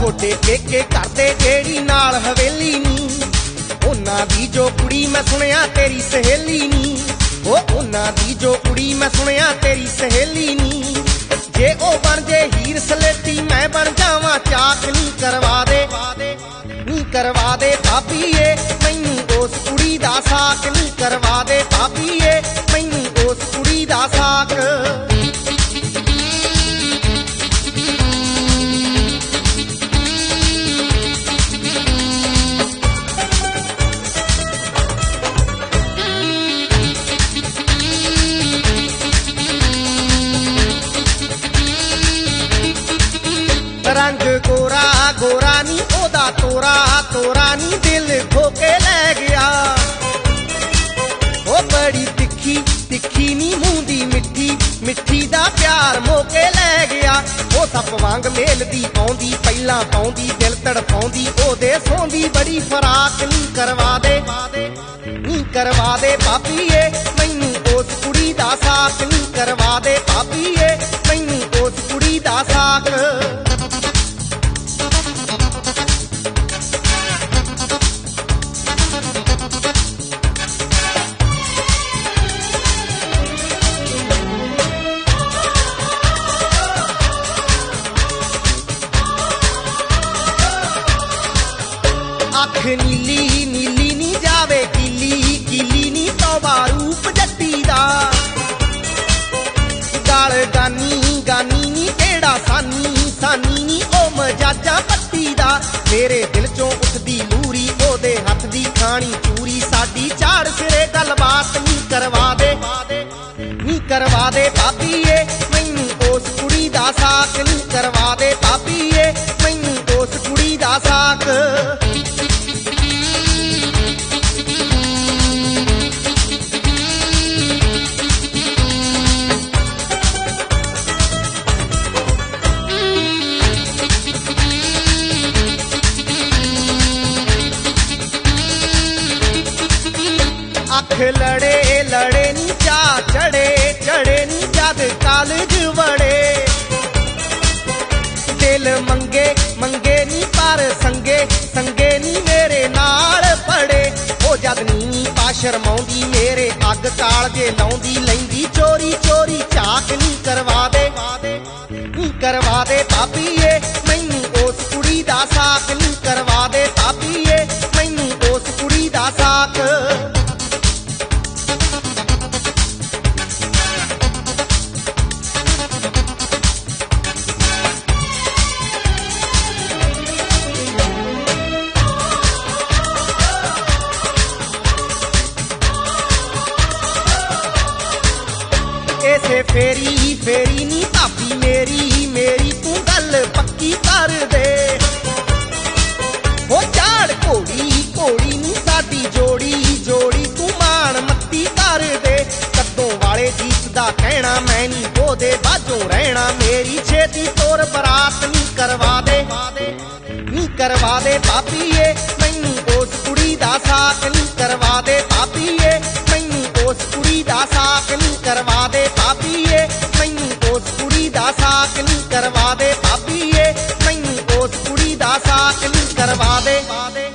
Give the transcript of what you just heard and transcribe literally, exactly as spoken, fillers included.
थोड़े पेके करदे जेड़ी नाल हवेली नी, उन्हां दी जो कुड़ी मैं सुनिया तेरी सहेली नी। ओ उन्हां दी जो कुड़ी मैं सुनिया तेरी सहेली नी। जे ओ बन जे हीर सलेटी मैं बन जावां चाक नी करवा दे नी करवा दे भाभीए मैनू उस कुड़ी दा साक नी करवा दे भाभीए मैनू उस कुड़ी दा साक। रंग गोरा गोरा नी ओदा तोरा तोरा नी दिल ठोके लै गया। ओ बड़ी तिखी तिखी नी मूंह दी मिठी मिठी दा प्यार मोके लै गया। ओ सप वांग मेलदी आउंदी पहला पाउंदी दिल तड़पाउंदी ओदे सोंदी बड़ी फराक नी करवा दे नी करवा दे भाभीए मैनू उस कुड़ी दा साक नी करवा दे भाभीए मैनू उस कुड़ी दा साक। अख नीली नीली नी जावे कीली कीली नी तौबा रूप जट्टी दा। गाल गानी गानी नी केड़ा सानी सानी नी ओ मजाजा पट्टी दा। मेरे दिल चों उठदी लूरी ओदे हथ दी खानी चूरी साडी झाड़ सिरे गलबात नी करवा दे नी करवा दे भाभीए मैनू उस कुड़ी दा साक नी करवा दे भाभीए मैनू उस कुड़ी दा साक। अख लड़े लड़े नी चा चढ़े चढ़े नी जद कालज वड़े। दिल मंगे मंगे नी पर संगे संगे नी मेरे नाल पड़े। ओ जद नी पा शर्माउंदी मेरे अग कालजे लाउंदी लैंदी चोरी चोरी झाक नी करवा दे नी करवा दे भाभीए मैनू उस कुड़ी दा साक नी करवा दे भाभीए मैनू उस कुड़ी दा साक। ऐसे फेरी फेरी नी भाभी मेरी मेरी तू गल पक्की कर दे। हो झाड़ घोड़ी घोड़ी नी साडी जोड़ी जोड़ी तू मान मत्ती कर दे। कद्दों वाले जीत दा कहना मैं नी ओदे बाजों रहना मेरी छेती तोर बरात नी करवा दे नी करवा दे भाभीए मैनू उस कुड़ी दा साक नी करवा दे भाभीए मैनू उस कुड़ी दा साक नी करवा दे भाभीए मैनू उस कुड़ी दा साक नी करवा दे भाभीए मैनू उस कुड़ी दा साक नी करवा दे।